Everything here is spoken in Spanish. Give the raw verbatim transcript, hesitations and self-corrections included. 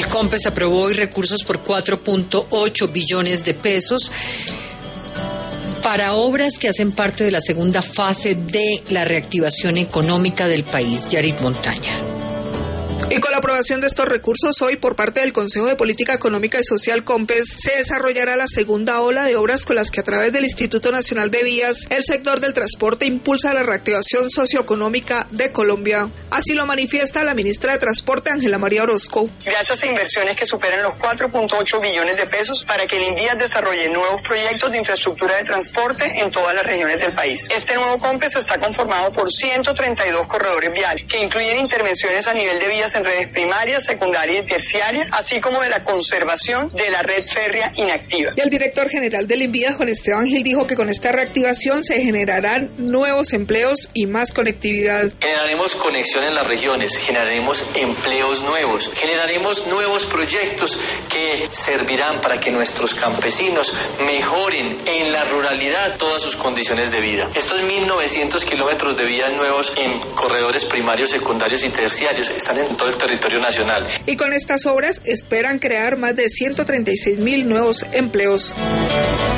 El COMPES aprobó hoy recursos por cuatro punto ocho billones de pesos para obras que hacen parte de la segunda fase de la reactivación económica del país. Yarit Montaña. Y con la aprobación de estos recursos hoy por parte del Consejo de Política Económica y Social COMPES se desarrollará la segunda ola de obras con las que a través del Instituto Nacional de Vías el sector del transporte impulsa la reactivación socioeconómica de Colombia. Así lo manifiesta la ministra de Transporte Ángela María Orozco. Gracias a inversiones que superan los cuatro punto ocho billones de pesos para que el INVÍAS desarrolle nuevos proyectos de infraestructura de transporte en todas las regiones del país. Este nuevo COMPES está conformado por ciento treinta y dos corredores viales que incluyen intervenciones a nivel de vías en redes primarias, secundarias y terciarias, así como de la conservación de la red férrea inactiva. Y el director general del INVÍAS, Juan Esteban Gil, dijo que con esta reactivación se generarán nuevos empleos y más conectividad. Generaremos conexión en las regiones, generaremos empleos nuevos, generaremos nuevos proyectos que servirán para que nuestros campesinos mejoren en la ruralidad todas sus condiciones de vida. Estos mil novecientos kilómetros de vías nuevos en corredores primarios, secundarios y terciarios están en todo el territorio nacional. Y con estas obras esperan crear más de ciento treinta y seis mil nuevos empleos.